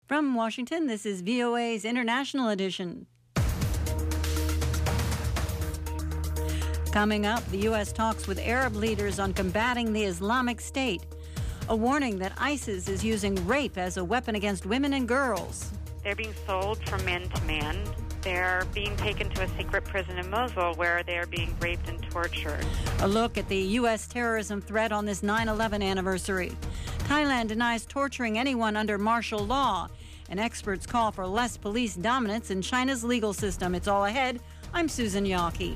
From Washington, this is VOA's International Edition. Coming up, the U.S. talks with Arab leaders on combating the Islamic State. A warning that ISIS is using rape as a weapon against women and girls. They're being sold from man to man. They're being taken to a secret prison in Mosul where they are being raped and tortured. A look at the U.S. terrorism threat on this 9/11 anniversary. Thailand denies torturing anyone under martial law. And experts call for less police dominance in China's legal system. It's all ahead. I'm Susan Yawkey.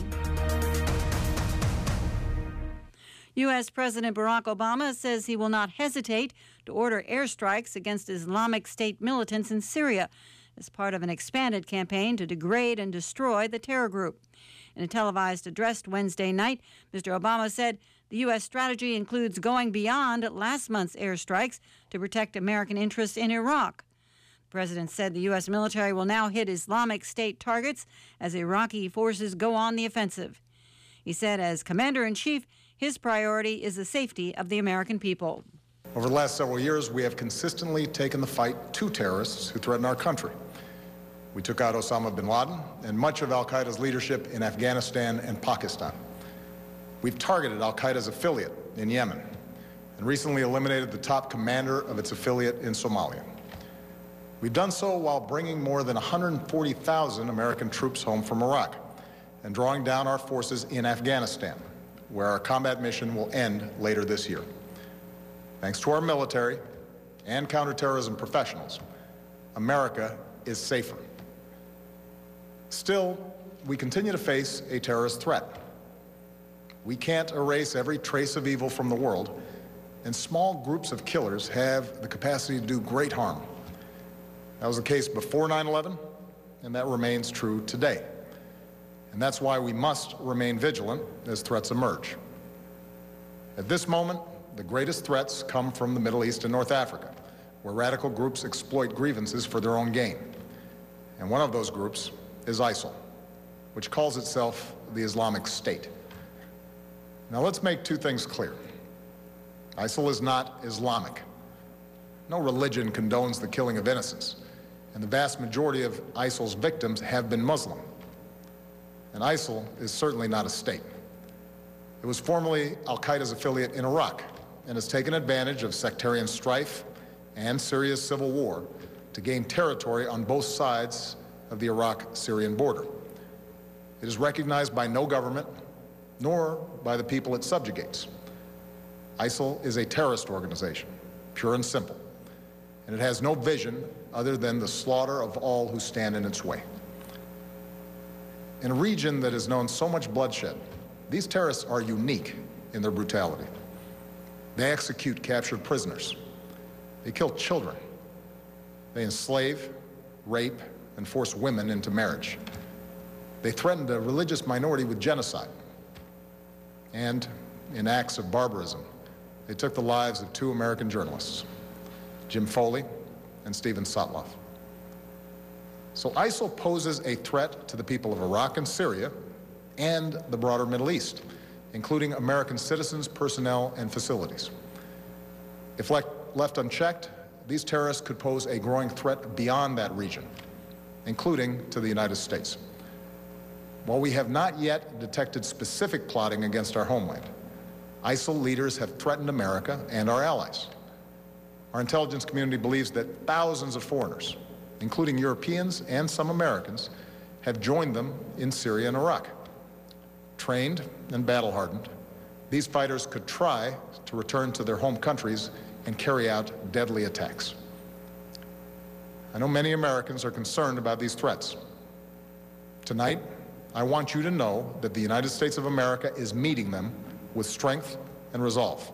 U.S. President Barack Obama says he will not hesitate to order airstrikes against Islamic State militants in Syria as part of an expanded campaign to degrade and destroy the terror group. In a televised address Wednesday night, Mr. Obama said the U.S. strategy includes going beyond last month's airstrikes to protect American interests in Iraq. The president said the U.S. military will now hit Islamic State targets as Iraqi forces go on the offensive. He said as commander-in-chief, his priority is the safety of the American people. Over the last several years, we have consistently taken the fight to terrorists who threaten our country. We took out Osama bin Laden and much of al-Qaeda's leadership in Afghanistan and Pakistan. We've targeted al-Qaeda's affiliate in Yemen and recently eliminated the top commander of its affiliate in Somalia. We've done so while bringing more than 140,000 American troops home from Iraq and drawing down our forces in Afghanistan, where our combat mission will end later this year. Thanks to our military and counterterrorism professionals, America is safer. Still, we continue to face a terrorist threat. We can't erase every trace of evil from the world, and small groups of killers have the capacity to do great harm. That was the case before 9/11, and that remains true today. And that's why we must remain vigilant as threats emerge. At this moment, the greatest threats come from the Middle East and North Africa, where radical groups exploit grievances for their own gain. And one of those groups is ISIL, which calls itself the Islamic State. Now let's make two things clear. ISIL is not Islamic. No religion condones the killing of innocents, and the vast majority of ISIL's victims have been Muslim. And ISIL is certainly not a state. It was formerly al-Qaeda's affiliate in Iraq and has taken advantage of sectarian strife and Syria's civil war to gain territory on both sides of the Iraq-Syrian border. It is recognized by no government, nor by the people it subjugates. ISIL is a terrorist organization, pure and simple, and it has no vision other than the slaughter of all who stand in its way. In a region that has known so much bloodshed, these terrorists are unique in their brutality. They execute captured prisoners. They kill children. They enslave, rape, and force women into marriage. They threatened a religious minority with genocide. And in acts of barbarism, they took the lives of two American journalists, Jim Foley and Steven Sotloff. So ISIL poses a threat to the people of Iraq and Syria and the broader Middle East, including American citizens, personnel, and facilities. If left unchecked, these terrorists could pose a growing threat beyond that region, including to the United States. While we have not yet detected specific plotting against our homeland, ISIL leaders have threatened America and our allies. Our intelligence community believes that thousands of foreigners, including Europeans and some Americans, have joined them in Syria and Iraq. Trained and battle-hardened, these fighters could try to return to their home countries and carry out deadly attacks. I know many Americans are concerned about these threats. Tonight, I want you to know that the United States of America is meeting them with strength and resolve.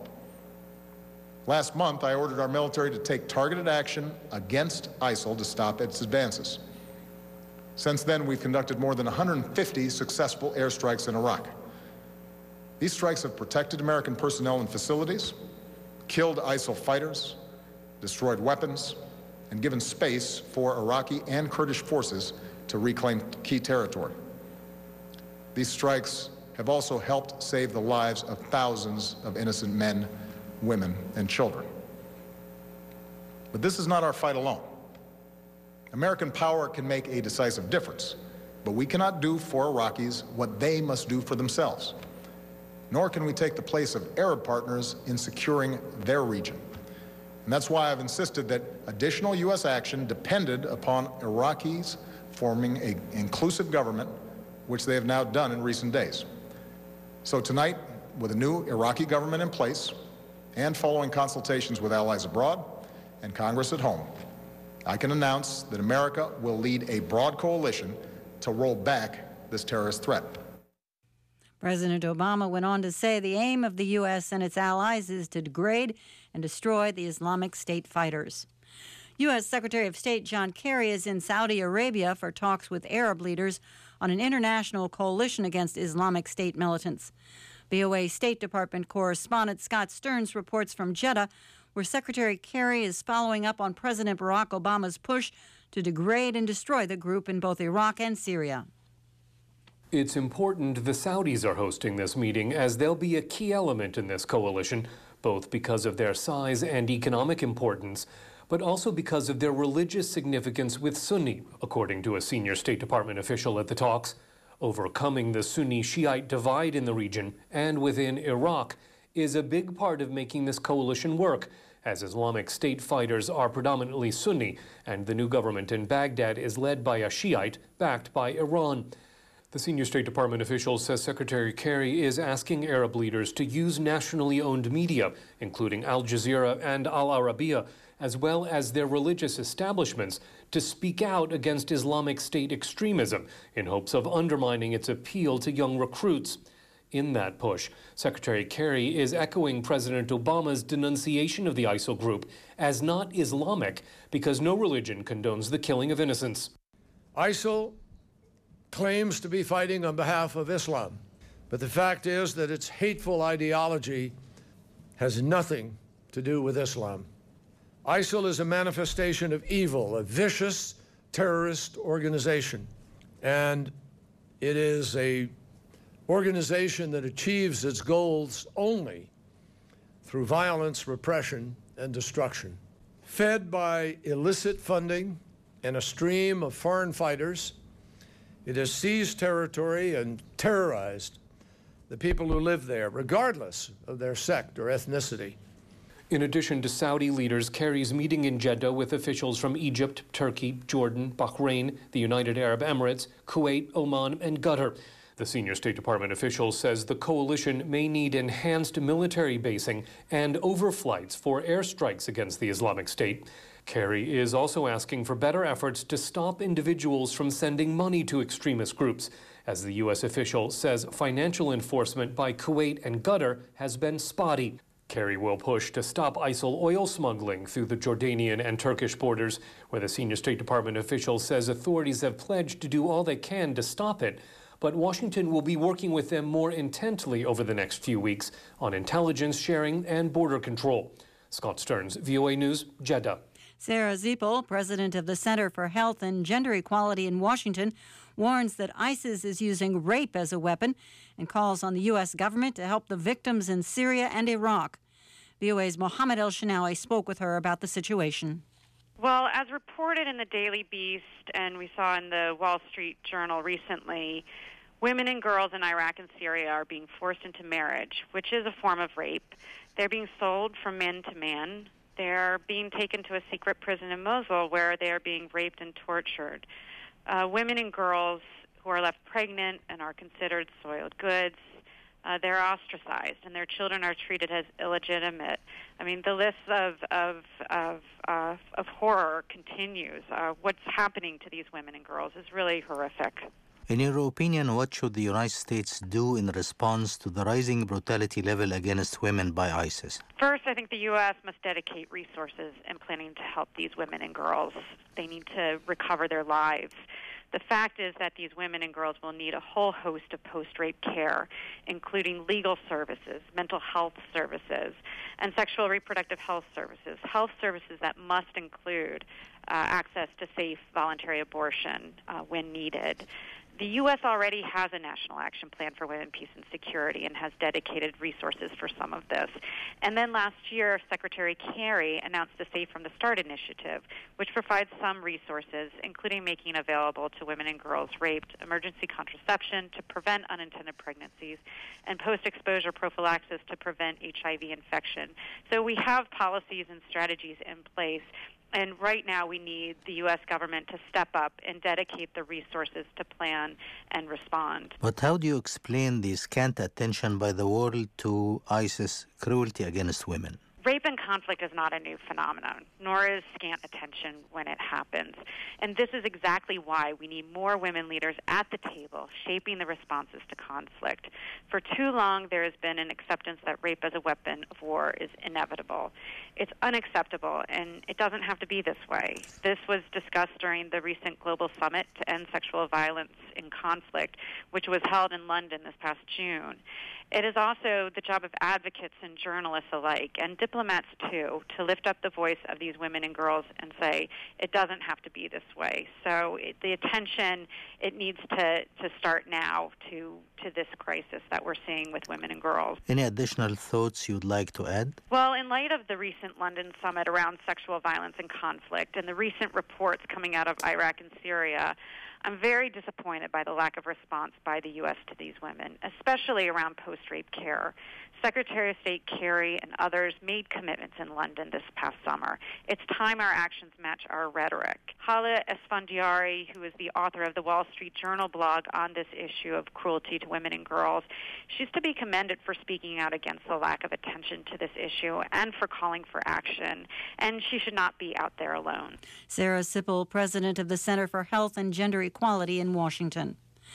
Last month, I ordered our military to take targeted action against ISIL to stop its advances. Since then, we've conducted more than 150 successful airstrikes in Iraq. These strikes have protected American personnel and facilities, killed ISIL fighters, destroyed weapons, and given space for Iraqi and Kurdish forces to reclaim key territory. These strikes have also helped save the lives of thousands of innocent men, women, and children. But this is not our fight alone. American power can make a decisive difference, but we cannot do for Iraqis what they must do for themselves. Nor can we take the place of Arab partners in securing their region. And that's why I've insisted that additional U.S. action depended upon Iraqis forming an inclusive government, which they have now done in recent days. So tonight, with a new Iraqi government in place and following consultations with allies abroad and Congress at home, I can announce that America will lead a broad coalition to roll back this terrorist threat. President Obama went on to say the aim of the U.S. and its allies is to degrade and destroy the Islamic State fighters. U.S. Secretary of State John Kerry is in Saudi Arabia for talks with Arab leaders on an international coalition against Islamic State militants. VOA State Department correspondent Scott Stearns reports from Jeddah, where Secretary Kerry is following up on President Barack Obama's push to degrade and destroy the group in both Iraq and Syria. It's important the Saudis are hosting this meeting, as they'll be a key element in this coalition, both because of their size and economic importance, but also because of their religious significance with Sunni, according to a senior State Department official at the talks. Overcoming the Sunni-Shiite divide in the region and within Iraq is a big part of making this coalition work, as Islamic State fighters are predominantly Sunni, and the new government in Baghdad is led by a Shiite backed by Iran. The senior State Department official says Secretary Kerry is asking Arab leaders to use nationally owned media, including Al Jazeera and Al Arabiya, as well as their religious establishments, to speak out against Islamic State extremism in hopes of undermining its appeal to young recruits. In that push, Secretary Kerry is echoing President Obama's denunciation of the ISIL group as not Islamic because no religion condones the killing of innocents. ISIL claims to be fighting on behalf of Islam, but the fact is that its hateful ideology has nothing to do with Islam. ISIL is a manifestation of evil, a vicious terrorist organization, and it is a organization that achieves its goals only through violence, repression, and destruction. Fed by illicit funding and a stream of foreign fighters, it has seized territory and terrorized the people who live there, regardless of their sect or ethnicity. In addition to Saudi leaders, Kerry's meeting in Jeddah with officials from Egypt, Turkey, Jordan, Bahrain, the United Arab Emirates, Kuwait, Oman, and Qatar. The senior State Department official says the coalition may need enhanced military basing and overflights for airstrikes against the Islamic State. Kerry is also asking for better efforts to stop individuals from sending money to extremist groups, as the U.S. official says financial enforcement by Kuwait and Qatar has been spotty. Kerry will push to stop ISIL oil smuggling through the Jordanian and Turkish borders, where the senior State Department official says authorities have pledged to do all they can to stop it. But Washington will be working with them more intently over the next few weeks on intelligence sharing and border control. Scott Stearns, VOA News, Jeddah. Sarah Ziepel, president of the Center for Health and Gender Equality in Washington, warns that ISIS is using rape as a weapon and calls on the U.S. government to help the victims in Syria and Iraq. VOA's Mohammed El-Shinawi spoke with her about the situation. Well, as reported in the Daily Beast and we saw in the Wall Street Journal recently, women and girls in Iraq and Syria are being forced into marriage, which is a form of rape. They're being sold from man to man. They're being taken to a secret prison in Mosul where they are being raped and tortured. Women and girls who are left pregnant and are considered soiled goods, they're ostracized, and their children are treated as illegitimate. I mean, the list of horror continues. What's happening to these women and girls is really horrific. In your opinion, what should the United States do in response to the rising brutality level against women by ISIS? First, I think the U.S. must dedicate resources and planning to help these women and girls. They need to recover their lives. The fact is that these women and girls will need a whole host of post-rape care, including legal services, mental health services, and sexual reproductive health services that must include access to safe voluntary abortion when needed. The U.S. already has a national action plan for women, peace, and security and has dedicated resources for some of this. And then last year, Secretary Kerry announced the Safe from the Start initiative, which provides some resources, including making available to women and girls raped emergency contraception to prevent unintended pregnancies and post-exposure prophylaxis to prevent HIV infection. So we have policies and strategies in place. And right now we need the U.S. government to step up and dedicate the resources to plan and respond. But how do you explain the scant attention by the world to ISIS cruelty against women? Rape and conflict is not a new phenomenon, nor is scant attention when it happens. And this is exactly why we need more women leaders at the table, shaping the responses to conflict. For too long, there has been an acceptance that rape as a weapon of war is inevitable. It's unacceptable, and it doesn't have to be this way. This was discussed during the recent Global Summit to End Sexual Violence in Conflict, which was held in London this past June. It is also the job of advocates and journalists alike, and diplomats too, to lift up the voice of these women and girls and say, it doesn't have to be this way. So the attention, it needs to start now to this crisis that we're seeing with women and girls. Any additional thoughts you'd like to add? Well, in light of the recent London summit around sexual violence and conflict and the recent reports coming out of Iraq and Syria, I'm very disappointed by the lack of response by the U.S. to these women, especially around post-rape care. Secretary of State Kerry and others made commitments in London this past summer. It's time our actions match our rhetoric. Hala Esfandiari, who is the author of the Wall Street Journal blog on this issue of cruelty to women and girls, she's to be commended for speaking out against the lack of attention to this issue and for calling for action. And she should not be out there alone. Sarah Sipple, president of the Center for Health and Gender Equality in Washington.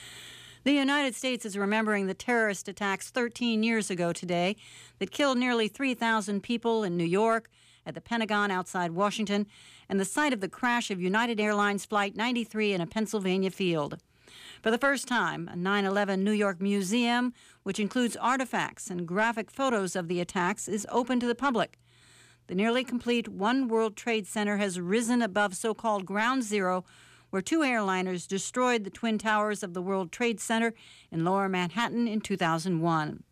The United States is remembering the terrorist attacks 13 years ago today that killed nearly 3,000 people in New York, at the Pentagon outside Washington, and the site of the crash of United Airlines Flight 93 in a Pennsylvania field. For the first time, a 9/11 New York museum, which includes artifacts and graphic photos of the attacks, is open to the public. The nearly complete One World Trade Center has risen above so-called Ground Zero, where two airliners destroyed the Twin Towers of the World Trade Center in Lower Manhattan in 2001.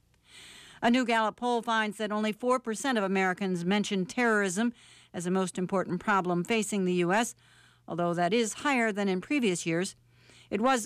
A new Gallup poll finds that only 4% of Americans mention terrorism as the most important problem facing the U.S., although that is higher than in previous years. It was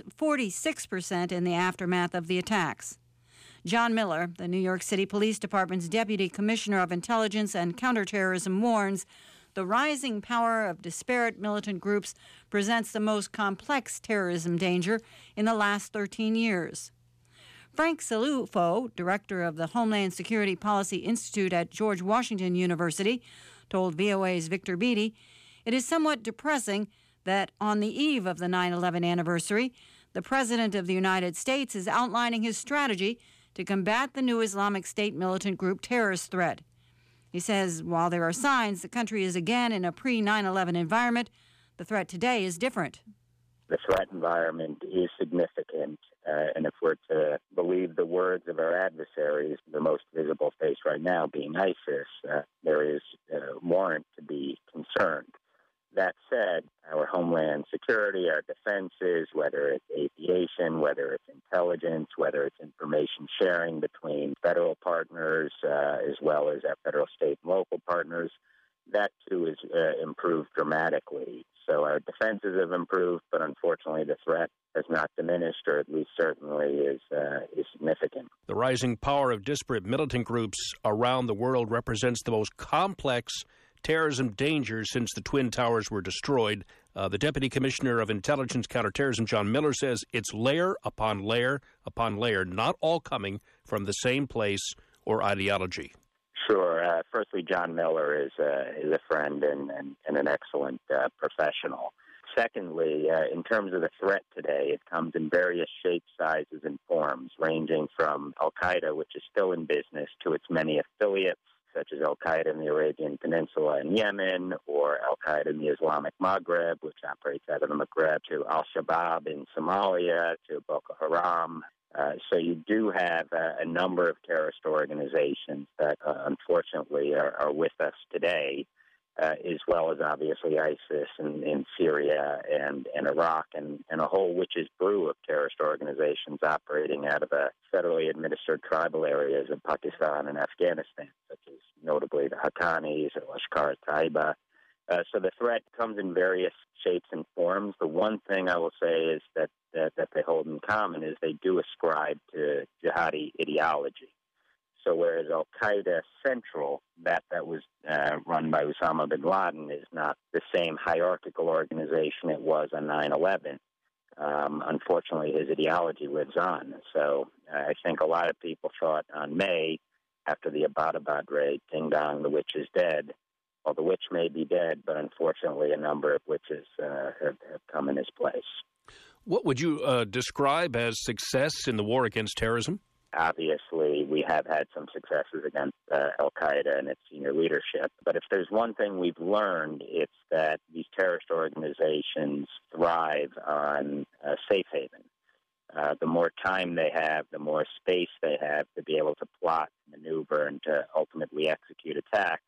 46% in the aftermath of the attacks. John Miller, the New York City Police Department's Deputy Commissioner of Intelligence and Counterterrorism, warns the rising power of disparate militant groups presents the most complex terrorism danger in the last 13 years. Frank Salufo, director of the Homeland Security Policy Institute at George Washington University, told VOA's Victor Beattie, it is somewhat depressing that on the eve of the 9/11 anniversary, the President of the United States is outlining his strategy to combat the new Islamic State militant group terrorist threat. He says while there are signs the country is again in a pre-9/11 environment, the threat today is different. The threat environment is significant, and if we're to believe the words of our adversaries, the most visible face right now being ISIS, there is warrant to be concerned. That said, our homeland security, our defenses, whether it's aviation, whether it's intelligence, whether it's information sharing between federal partners as well as our federal, state, and local partners, that too is improved dramatically. So our defenses have improved, but unfortunately the threat has not diminished, or at least certainly is significant. The rising power of disparate militant groups around the world represents the most complex terrorism danger since the Twin Towers were destroyed. The Deputy Commissioner of Intelligence Counterterrorism, John Miller, says it's layer upon layer upon layer, not all coming from the same place or ideology. Sure. Firstly, John Miller is a friend and an excellent professional. Secondly, in terms of the threat today, it comes in various shapes, sizes, and forms, ranging from Al-Qaeda, which is still in business, to its many affiliates, such as Al-Qaeda in the Arabian Peninsula and Yemen, or Al-Qaeda in the Islamic Maghreb, which operates out of the Maghreb, to Al-Shabaab in Somalia, to Boko Haram. So you do have a number of terrorist organizations that unfortunately are with us today. as well as obviously ISIS in Syria and Iraq, and a whole witch's brew of terrorist organizations operating out of federally administered tribal areas of Pakistan and Afghanistan, such as notably the Haqqanis or Lashkar-e-Taiba. So the threat comes in various shapes and forms. The one thing I will say is that they hold in common is they do ascribe to jihadi ideology. So whereas Al-Qaeda Central, that was run by Osama bin Laden, is not the same hierarchical organization it was on 9/11, unfortunately his ideology lives on. So I think a lot of people thought on May, after the Abbottabad raid, ding dong, the witch is dead. Well, the witch may be dead, but unfortunately a number of witches have come in his place. What would you describe as success in the war against terrorism? Obviously, we have had some successes against Al-Qaeda and its senior leadership. But if there's one thing we've learned, it's that these terrorist organizations thrive on safe haven. The more time they have, the more space they have to be able to plot, maneuver, and to ultimately execute attacks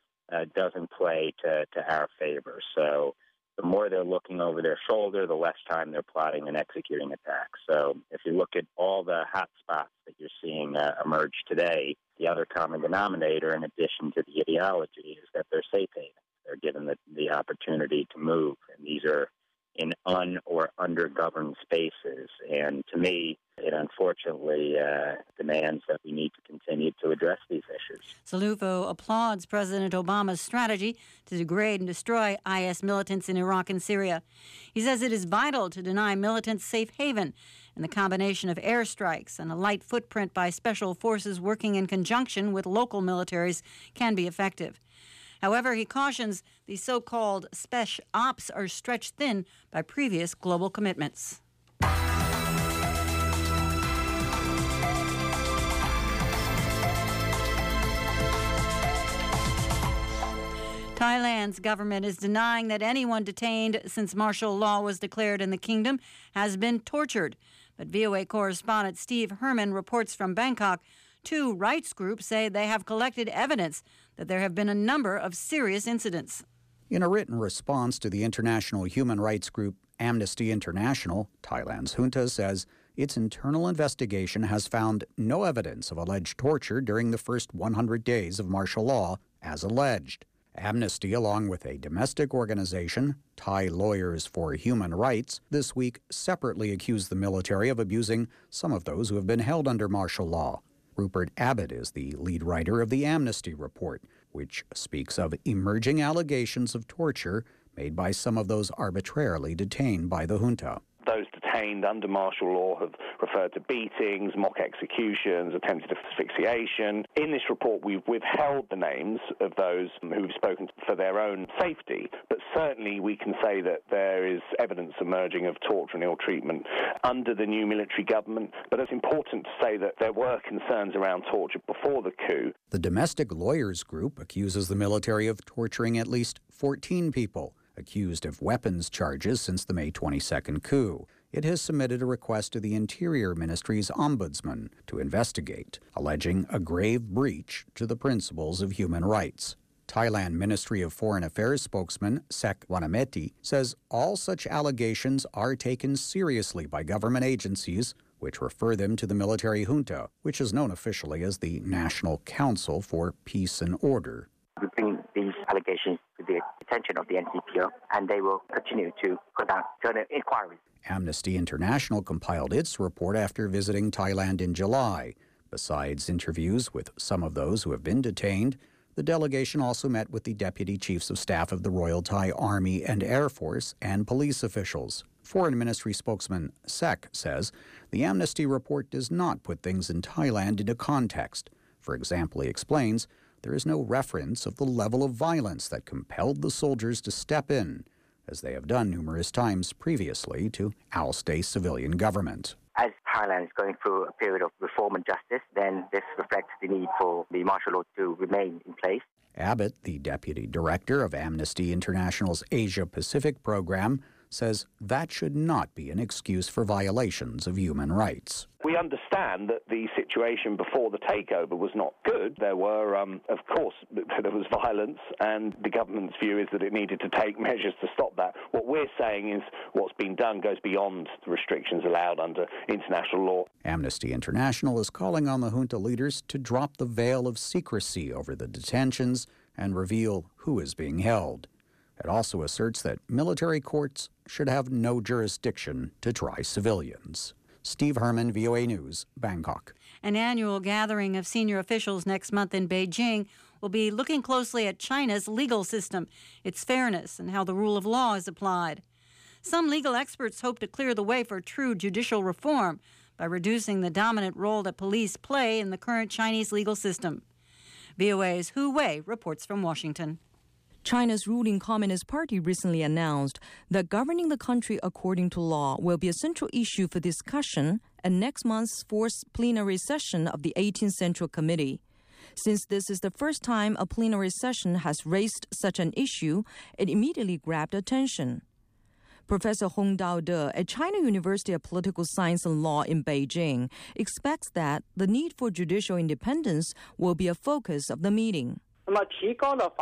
doesn't play to our favor. So the more they're looking over their shoulder, the less time they're plotting and executing attacks. So if you look at all the hot spots that you're seeing emerge today, the other common denominator, in addition to the ideology, is that they're safe havens. They're given the opportunity to move, and these are in or under-governed spaces. And to me, it unfortunately demands that we need to continue to address these issues. Salufo applauds President Obama's strategy to degrade and destroy IS militants in Iraq and Syria. He says it is vital to deny militants safe haven, and the combination of airstrikes and a light footprint by special forces working in conjunction with local militaries can be effective. However, he cautions the so-called Spec Ops are stretched thin by previous global commitments. Thailand's government is denying that anyone detained since martial law was declared in the kingdom has been tortured. But VOA correspondent Steve Herman reports from Bangkok. Two rights groups say they have collected evidence that there have been a number of serious incidents. In a written response to the international human rights group Amnesty International, Thailand's junta says its internal investigation has found no evidence of alleged torture during the first 100 days of martial law, as alleged. Amnesty, along with a domestic organization, Thai Lawyers for Human Rights, this week separately accused the military of abusing some of those who have been held under martial law. Rupert Abbott is the lead writer of the Amnesty Report, which speaks of emerging allegations of torture made by some of those arbitrarily detained by the junta. Those detained under martial law have referred to beatings, mock executions, attempted asphyxiation. In this report, we've withheld the names of those who've spoken for their own safety, but certainly we can say that there is evidence emerging of torture and ill treatment under the new military government. But it's important to say that there were concerns around torture before the coup. The Domestic Lawyers Group accuses the military of torturing at least 14 people accused of weapons charges since the May 22nd coup. It has submitted a request to the Interior Ministry's ombudsman to investigate, alleging a grave breach to the principles of human rights. Thailand Ministry of Foreign Affairs spokesman Sek Wanameti says all such allegations are taken seriously by government agencies, which refer them to the military junta, which is known officially as the National Council for Peace and Order. We bring these allegations to the attention of the NCPO, and they will continue to conduct further inquiries. Amnesty International compiled its report after visiting Thailand in July. Besides interviews with some of those who have been detained, the delegation also met with the Deputy Chiefs of Staff of the Royal Thai Army and Air Force and police officials. Foreign Ministry spokesman Sek says the Amnesty report does not put things in Thailand into context. For example, he explains, there is no reference of the level of violence that compelled the soldiers to step in, as they have done numerous times previously to oust a civilian government. As Thailand is going through a period of reform and justice, then this reflects the need for the martial law to remain in place. Abbott, the deputy director of Amnesty International's Asia-Pacific program, says that should not be an excuse for violations of human rights. We understand that the situation before the takeover was not good. There were, of course, there was violence, and the government's view is that it needed to take measures to stop that. What we're saying is what's been done goes beyond the restrictions allowed under international law. Amnesty International is calling on the junta leaders to drop the veil of secrecy over the detentions and reveal who is being held. It also asserts that military courts should have no jurisdiction to try civilians. Steve Herman, VOA News, Bangkok. An annual gathering of senior officials next month in Beijing will be looking closely at China's legal system, its fairness, and how the rule of law is applied. Some legal experts hope to clear the way for true judicial reform by reducing the dominant role that police play in the current Chinese legal system. VOA's Hu Wei reports from Washington. China's ruling Communist Party recently announced that governing the country according to law will be a central issue for discussion at next month's fourth plenary session of the 18th Central Committee. Since this is the first time a plenary session has raised such an issue, it immediately grabbed attention. Professor Hong Dao-de at China University of Political Science and Law in Beijing expects that the need for judicial independence will be a focus of the meeting. If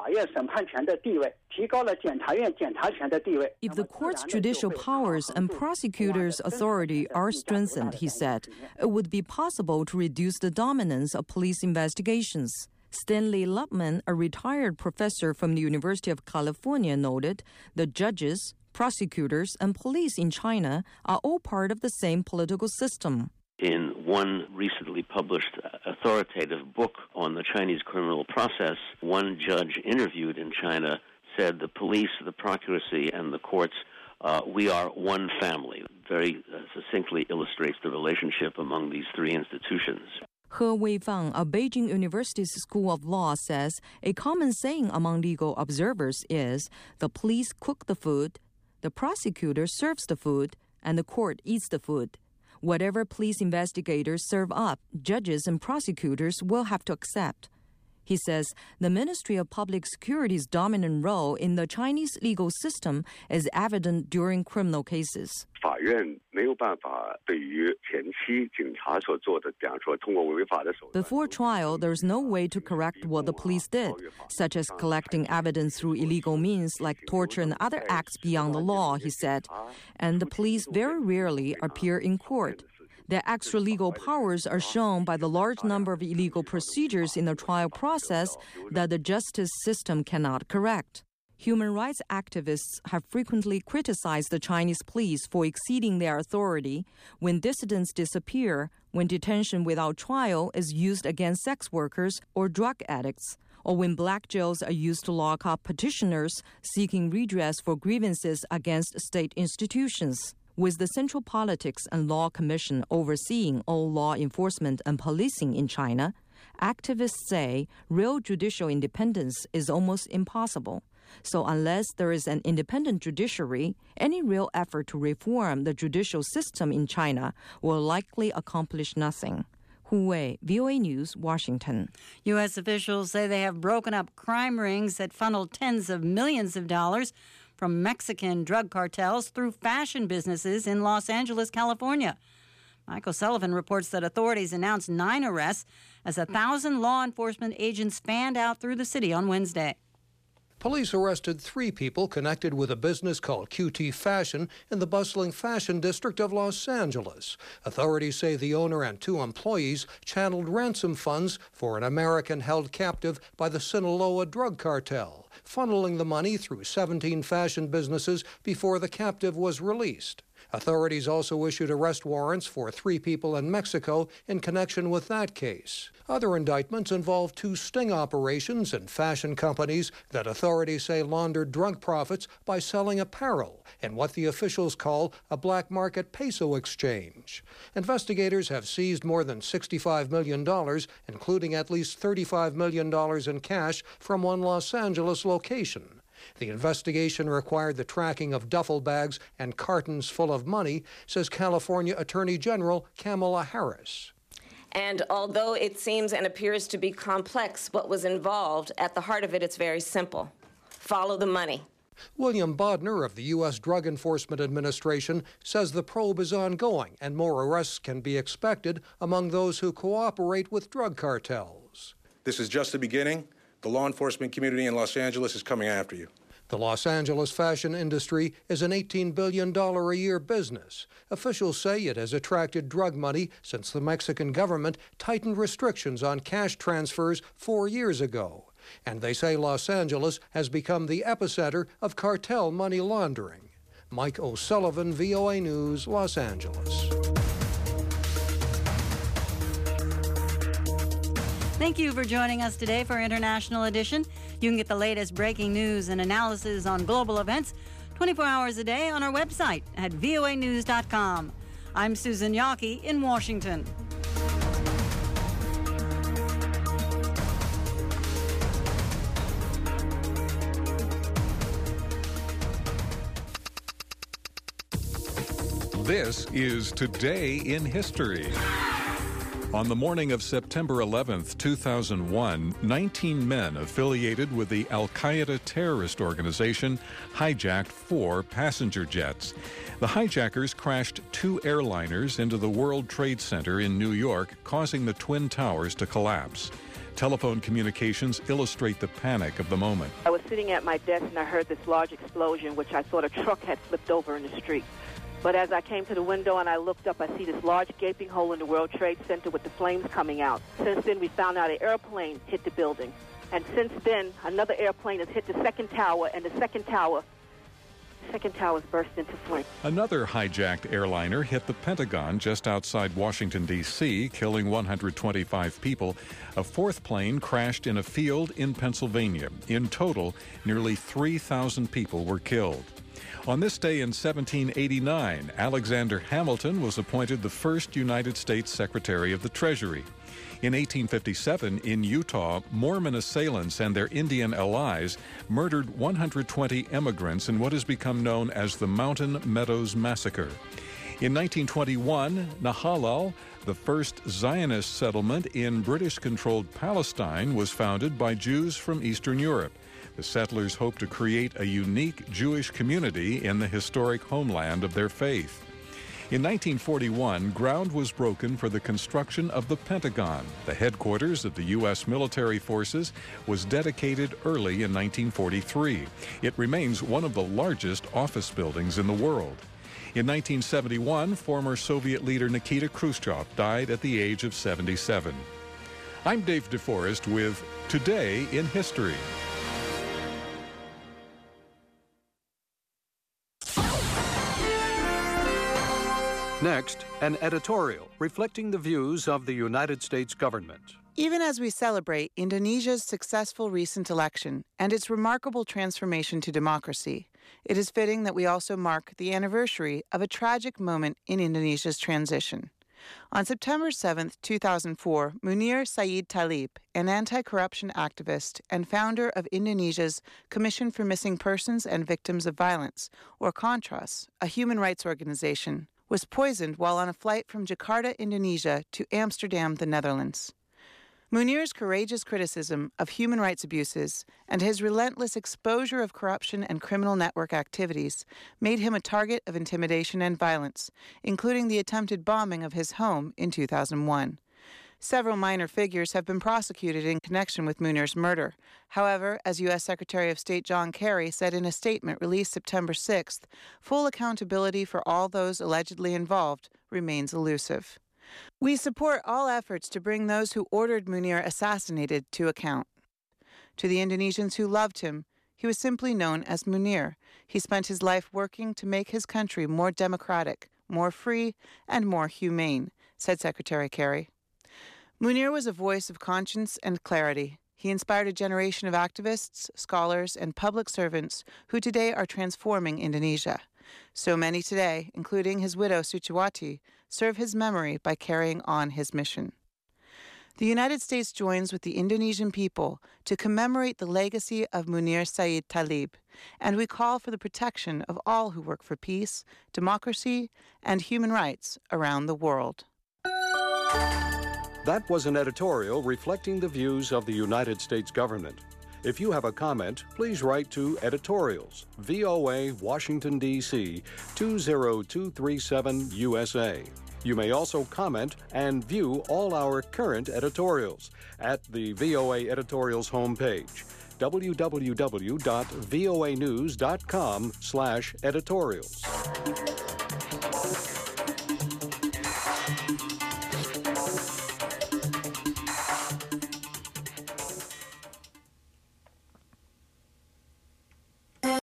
the court's judicial powers and prosecutors' authority are strengthened, he said, it would be possible to reduce the dominance of police investigations. Stanley Lupman, a retired professor from the University of California, noted that judges, prosecutors, and police in China are all part of the same political system. In one recently published authoritative book on the Chinese criminal process, one judge interviewed in China said the police, the procuracy, and the courts, we are one family. Very succinctly illustrates the relationship among these three institutions. He Weifang of Beijing University's School of Law says a common saying among legal observers is the police cook the food, the prosecutor serves the food, and the court eats the food. Whatever police investigators serve up, judges and prosecutors will have to accept. He says the Ministry of Public Security's dominant role in the Chinese legal system is evident during criminal cases. Before trial, there's no way to correct what the police did, such as collecting evidence through illegal means like torture and other acts beyond the law, he said. And the police very rarely appear in court. Their extra legal powers are shown by the large number of illegal procedures in the trial process that the justice system cannot correct. Human rights activists have frequently criticized the Chinese police for exceeding their authority when dissidents disappear, when detention without trial is used against sex workers or drug addicts, or when black jails are used to lock up petitioners seeking redress for grievances against state institutions. With the Central Politics and Law Commission overseeing all law enforcement and policing in China, activists say real judicial independence is almost impossible. So unless there is an independent judiciary, any real effort to reform the judicial system in China will likely accomplish nothing. Hu Wei, VOA News, Washington. U.S. officials say they have broken up crime rings that funneled tens of millions of dollars from Mexican drug cartels through fashion businesses in Los Angeles, California. Michael Sullivan reports that authorities announced 9 arrests as 1,000 law enforcement agents fanned out through the city on Wednesday. Police arrested 3 people connected with a business called QT Fashion in the bustling fashion district of Los Angeles. Authorities say the owner and 2 employees channeled ransom funds for an American held captive by the Sinaloa drug cartel, funneling the money through 17 fashion businesses before the captive was released. Authorities also issued arrest warrants for 3 people in Mexico in connection with that case. Other indictments involve 2 sting operations in fashion companies that authorities say laundered drug profits by selling apparel in what the officials call a black market peso exchange. Investigators have seized more than $65 million, including at least $35 million in cash from one Los Angeles location. The investigation required the tracking of duffel bags and cartons full of money, says California Attorney General Kamala Harris. And although it seems and appears to be complex what was involved, at the heart of it, it's very simple. Follow the money. William Bodner of the U.S. Drug Enforcement Administration says the probe is ongoing and more arrests can be expected among those who cooperate with drug cartels. This is just the beginning. The law enforcement community in Los Angeles is coming after you. The Los Angeles fashion industry is an $18 billion a year business. Officials say it has attracted drug money since the Mexican government tightened restrictions on cash transfers 4 years ago. And they say Los Angeles has become the epicenter of cartel money laundering. Mike O'Sullivan, VOA News, Los Angeles. Thank you for joining us today for International Edition. You can get the latest breaking news and analysis on global events 24 hours a day on our website at voanews.com. I'm Susan Yawkey in Washington. This is Today in History. On the morning of September 11th, 2001, 19 men affiliated with the Al-Qaeda terrorist organization hijacked 4 passenger jets. The hijackers crashed 2 airliners into the World Trade Center in New York, causing the Twin Towers to collapse. Telephone communications illustrate the panic of the moment. I was sitting at my desk and I heard this large explosion, which I thought a truck had flipped over in the street. But as I came to the window and I looked up, I see this large gaping hole in the World Trade Center with the flames coming out. Since then, we found out an airplane hit the building. And since then, another airplane has hit the second tower, and the second tower has burst into flames. Another hijacked airliner hit the Pentagon just outside Washington, D.C., killing 125 people. A 4th plane crashed in a field in Pennsylvania. In total, nearly 3,000 people were killed. On this day in 1789, Alexander Hamilton was appointed the first United States Secretary of the Treasury. In 1857, in Utah, Mormon assailants and their Indian allies murdered 120 immigrants in what has become known as the Mountain Meadows Massacre. In 1921, Nahalal, the first Zionist settlement in British-controlled Palestine, was founded by Jews from Eastern Europe. The settlers hoped to create a unique Jewish community in the historic homeland of their faith. In 1941, ground was broken for the construction of the Pentagon. The headquarters of the U.S. military forces was dedicated early in 1943. It remains one of the largest office buildings in the world. In 1971, former Soviet leader Nikita Khrushchev died at the age of 77. I'm Dave DeForest with Today in History. Next, an editorial reflecting the views of the United States government. Even as we celebrate Indonesia's successful recent election and its remarkable transformation to democracy, it is fitting that we also mark the anniversary of a tragic moment in Indonesia's transition. On September 7, 2004, Munir Said Talib, an anti-corruption activist and founder of Indonesia's Commission for Missing Persons and Victims of Violence, or CONTRAS, a human rights organization, was poisoned while on a flight from Jakarta, Indonesia, to Amsterdam, the Netherlands. Munir's courageous criticism of human rights abuses and his relentless exposure of corruption and criminal network activities made him a target of intimidation and violence, including the attempted bombing of his home in 2001. Several minor figures have been prosecuted in connection with Munir's murder. However, as U.S. Secretary of State John Kerry said in a statement released September 6th, full accountability for all those allegedly involved remains elusive. We support all efforts to bring those who ordered Munir assassinated to account. To the Indonesians who loved him, he was simply known as Munir. He spent his life working to make his country more democratic, more free, and more humane, said Secretary Kerry. Munir was a voice of conscience and clarity. He inspired a generation of activists, scholars, and public servants who today are transforming Indonesia. So many today, including his widow Suciwati, serve his memory by carrying on his mission. The United States joins with the Indonesian people to commemorate the legacy of Munir Said Talib, and we call for the protection of all who work for peace, democracy, and human rights around the world. That was an editorial reflecting the views of the United States government. If you have a comment, please write to Editorials, VOA, Washington, D.C., 20237 USA. You may also comment and view all our current editorials at the VOA Editorials homepage, www.voanews.com/editorials.